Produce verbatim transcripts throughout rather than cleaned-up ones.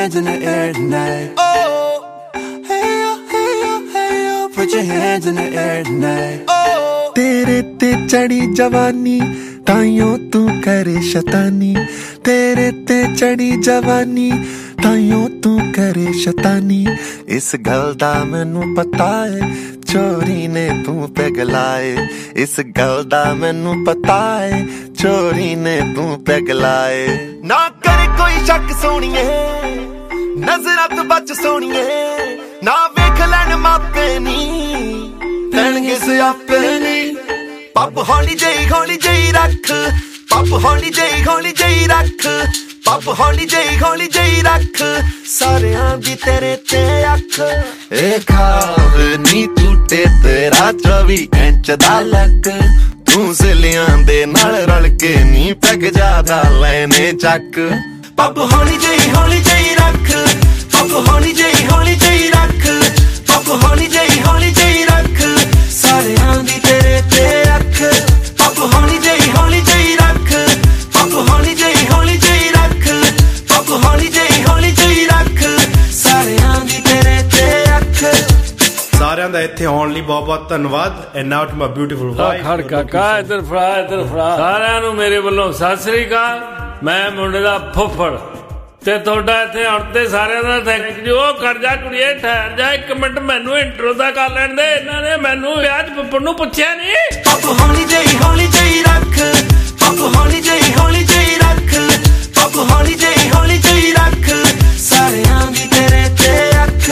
hands in the air tonight. Oh, hey yo, hey yo, hey yo, put your hands in the air tonight. Oh, तेरे ते चढ़ी जवानी ताइयों तू करे शतानी, तेरे ते चढ़ी जवानी ताइयों तू करे शतानी। इस गल दा मैनू पता है चोरी ने तू पिघलाए, इस गल दा मैनू पता है चोरी ने तू पिघलाए। ना करे कोई शक सोनिए नजरां तो बच सोनिए, ना वेख लैन मापे नी पैणगे सियापे नी। पप हौली जई हौली जई रख, पप हौली जई हौली जई रख, पप हौली जई हौली जई रख, सारियां दी तेरे ते अख। ए खाव नी टूटे तेरा चौबी इंच दा लक, तू सिलियां दे नाल रल के नी पैग जादा लैने चक। पप हौली जई हौली जई रख, पप हौली जई हौली जई रख, पप हौली जई हौली जई रख, सारियां दी तेरे ते अख। पप हौली जई हौली जई रख, पप हौली जई हौली जई रख, पप हौली जई हौली जई रख, सारियां दी तेरे ते अख। ਸਾਰਿਆਂ ਦਾ ਇੱਥੇ ਆਉਣ ਲਈ ਬਹੁਤ ਬਹੁਤ ਧੰਨਵਾਦ। And now to my beautiful wife. ਖੜ ਕਾਕਾ ਇੱਧਰ ਫੜਾ ਇੱਧਰ ਫੜਾ। ਸਾਰਿਆਂ ਨੂੰ ਮੇਰੇ ਵੱਲੋਂ ਸਤਿ ਸ੍ਰੀ ਅਕਾਲ। ਮੈਂ ਮੁੰਡੇ ਦਾ ਫੁੱਫੜ ਤੇ ਤੁਹਾਡਾ ਇੱਥੇ ਆਉਣ ਤੇ ਸਾਰਿਆਂ ਦਾ ਥੈਂਕ ਯੂ। ਉਹ ਕਰ ਜਾ ਕੁੜੀਏ ਠਹਿਰ ਜਾ ਇੱਕ ਮਿੰਟ, ਮੈਨੂੰ ਇੰਟਰੋ ਦਾ ਕਰ ਲੈਣ ਦੇ। ਇਹਨਾਂ ਨੇ ਮੈਨੂੰ ਵਿਆਹ ਚ ਫੁੱਫੜ ਨੂੰ ਪੁੱਛਿਆ ਨਹੀਂ। ਪਪ ਹੌਲੀ ਜਈ ਹੌਲੀ ਜਈ ਰੱਖ, ਪਪ ਹੌਲੀ ਜਈ ਹੌਲੀ ਜਈ ਰੱਖ, ਪਪ ਹੌਲੀ ਜਈ ਹੌਲੀ ਜਈ ਰੱਖ, ਸਾਰਿਆਂ ਦੀ ਤੇਰੇ ਤੇ ਅੱਖ।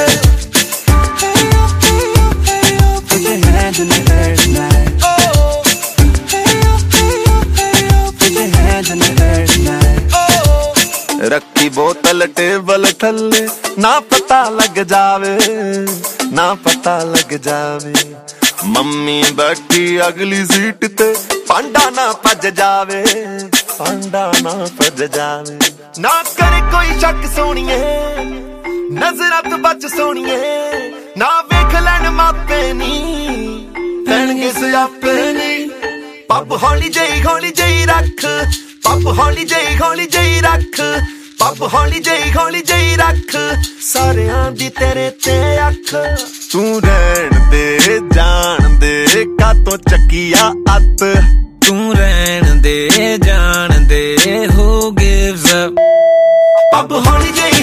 put your hands in the air tonight. Oh, hey yo, hey yo, hey yo, put your hands in the air tonight. Oh, रखी बोतल टेबल थल्ले ना पता लग जावे, ना पता लग जावे। मम्मी बैठी अगली सीट ते पांडा ना भज जावे, पांडा ना भज जावे। ना करे कोई शक सोनिए नजरां तो बच सोनिए, ना वेख लैन मापे नी पैणगे सियापे नी। पप हौली जई हौली जई रख, पप हौली जई हौली जई रख, पप हौली जई हौली जई रख, सारियां दी तेरे ते अख। तू रहन दे जान दे कातों चकिया अत, तू रहन दे जान दे who gives up। पप हौली जई